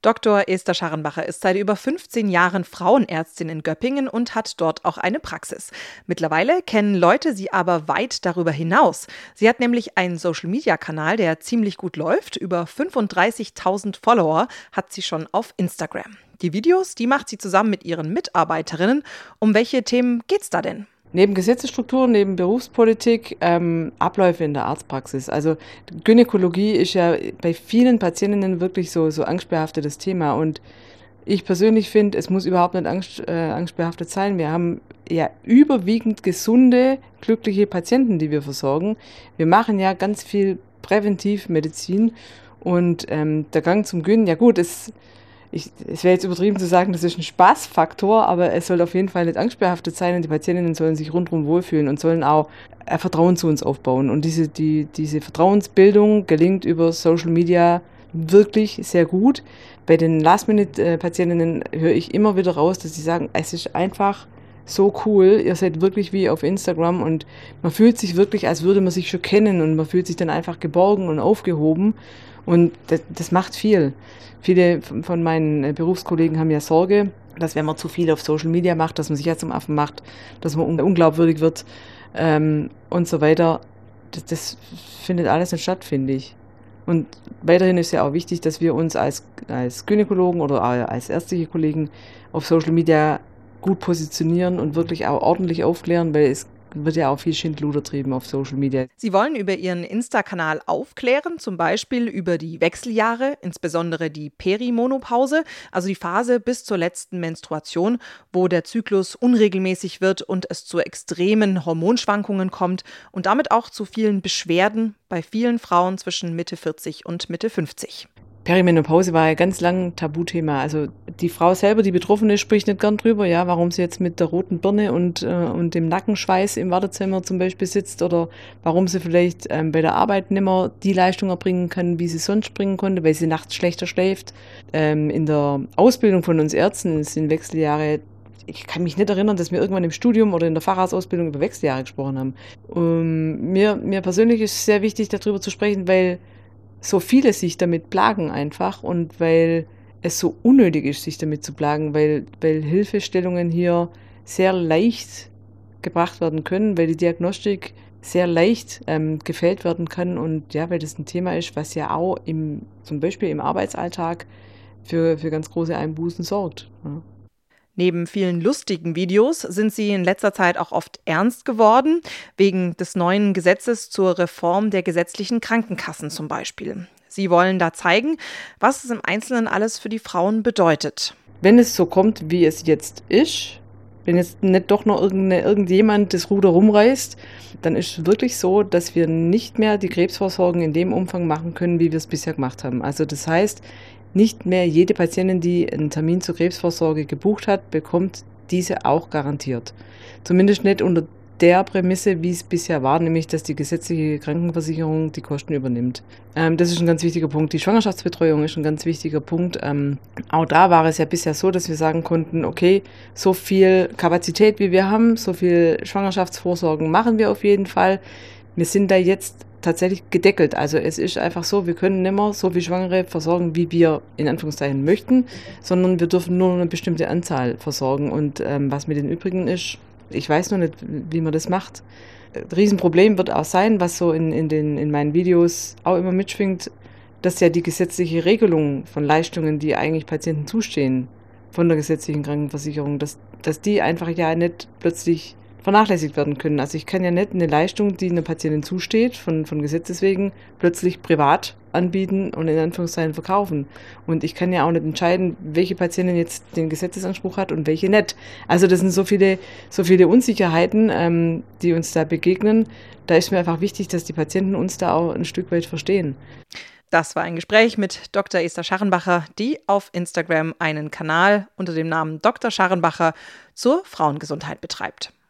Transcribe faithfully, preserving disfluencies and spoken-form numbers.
Doktor Esther Scharrenbacher ist seit über fünfzehn Jahren Frauenärztin in Göppingen und hat dort auch eine Praxis. Mittlerweile kennen Leute sie aber weit darüber hinaus. Sie hat nämlich einen Social-Media-Kanal, der ziemlich gut läuft. Über fünfunddreißigtausend Follower hat sie schon auf Instagram. Die Videos, die macht sie zusammen mit ihren Mitarbeiterinnen. Um welche Themen geht's da denn? Neben Gesetzesstrukturen, neben Berufspolitik, ähm, Abläufe in der Arztpraxis. Also Gynäkologie ist ja bei vielen Patientinnen wirklich so, so angstbehaftetes Thema. Und ich persönlich finde, es muss überhaupt nicht angst, äh, angstbehaftet sein. Wir haben ja überwiegend gesunde, glückliche Patienten, die wir versorgen. Wir machen ja ganz viel Präventivmedizin. Und ähm, der Gang zum Gyn, ja gut, es Ich, es wäre jetzt übertrieben zu sagen, das ist ein Spaßfaktor, aber es soll auf jeden Fall nicht angstbehaftet sein und die Patientinnen sollen sich rundherum wohlfühlen und sollen auch ein Vertrauen zu uns aufbauen. Und diese, die, diese Vertrauensbildung gelingt über Social Media wirklich sehr gut. Bei den Last-Minute-Patientinnen höre ich immer wieder raus, dass sie sagen, es ist einfach so cool, ihr seid wirklich wie auf Instagram und man fühlt sich wirklich, als würde man sich schon kennen und man fühlt sich dann einfach geborgen und aufgehoben und das, das macht viel. Viele von meinen Berufskollegen haben ja Sorge, dass wenn man zu viel auf Social Media macht, dass man sich ja zum Affen macht, dass man unglaubwürdig wird ähm, und so weiter. Das, das findet alles nicht statt, finde ich. Und weiterhin ist ja auch wichtig, dass wir uns als, als Gynäkologen oder als ärztliche Kollegen auf Social Media gut positionieren und wirklich auch ordentlich aufklären, weil es wird ja auch viel Schindluder trieben auf Social Media. Sie wollen über ihren Insta-Kanal aufklären, zum Beispiel über die Wechseljahre, insbesondere die Perimonopause, also die Phase bis zur letzten Menstruation, wo der Zyklus unregelmäßig wird und es zu extremen Hormonschwankungen kommt und damit auch zu vielen Beschwerden bei vielen Frauen zwischen Mitte vierzig und Mitte fünfzig. Perimenopause war ja ganz lang ein Tabuthema. Also die Frau selber, die Betroffene, spricht nicht gern drüber, ja, warum sie jetzt mit der roten Birne und, äh, und dem Nackenschweiß im Wartezimmer zum Beispiel sitzt oder warum sie vielleicht ähm, bei der Arbeit nicht mehr die Leistung erbringen kann, wie sie sonst bringen konnte, weil sie nachts schlechter schläft. Ähm, in der Ausbildung von uns Ärzten sind Wechseljahre. Ich kann mich nicht erinnern, dass wir irgendwann im Studium oder in der Facharztausbildung über Wechseljahre gesprochen haben. Um, mir, mir persönlich ist es sehr wichtig, darüber zu sprechen, weil so viele sich damit plagen einfach und weil es so unnötig ist, sich damit zu plagen, weil, weil Hilfestellungen hier sehr leicht gebracht werden können, weil die Diagnostik sehr leicht ähm, gefällt werden kann und ja, weil das ein Thema ist, was ja auch im, zum Beispiel im Arbeitsalltag für, für ganz große Einbußen sorgt. Ja. Neben vielen lustigen Videos sind sie in letzter Zeit auch oft ernst geworden, wegen des neuen Gesetzes zur Reform der gesetzlichen Krankenkassen zum Beispiel. Sie wollen da zeigen, was es im Einzelnen alles für die Frauen bedeutet. Wenn es so kommt, wie es jetzt ist, wenn jetzt nicht doch noch irgendjemand das Ruder rumreißt, dann ist es wirklich so, dass wir nicht mehr die Krebsvorsorgen in dem Umfang machen können, wie wir es bisher gemacht haben. Also das heißt, nicht mehr jede Patientin, die einen Termin zur Krebsvorsorge gebucht hat, bekommt diese auch garantiert. Zumindest nicht unter der Prämisse, wie es bisher war, nämlich dass die gesetzliche Krankenversicherung die Kosten übernimmt. Ähm, das ist ein ganz wichtiger Punkt. Die Schwangerschaftsbetreuung ist ein ganz wichtiger Punkt. Ähm, auch da war es ja bisher so, dass wir sagen konnten, okay, so viel Kapazität, wie wir haben, so viel Schwangerschaftsvorsorgen machen wir auf jeden Fall. Wir sind da jetzt tatsächlich gedeckelt. Also es ist einfach so, wir können nicht mehr so viel Schwangere versorgen, wie wir in Anführungszeichen möchten, sondern wir dürfen nur eine bestimmte Anzahl versorgen. Und ähm, was mit den übrigen ist, ich weiß noch nicht, wie man das macht. Ein Riesenproblem wird auch sein, was so in, in, den, in meinen Videos auch immer mitschwingt, dass ja die gesetzliche Regelung von Leistungen, die eigentlich Patienten zustehen, von der gesetzlichen Krankenversicherung, dass, dass die einfach ja nicht plötzlich vernachlässigt werden können. Also ich kann ja nicht eine Leistung, die einer Patientin zusteht, von, von Gesetzes wegen, plötzlich privat anbieten und in Anführungszeichen verkaufen. Und ich kann ja auch nicht entscheiden, welche Patientin jetzt den Gesetzesanspruch hat und welche nicht. Also das sind so viele, so viele Unsicherheiten, ähm, die uns da begegnen. Da ist mir einfach wichtig, dass die Patienten uns da auch ein Stück weit verstehen. Das war ein Gespräch mit Doktor Esther Scharrenbacher, die auf Instagram einen Kanal unter dem Namen Doktor Scharrenbacher zur Frauengesundheit betreibt.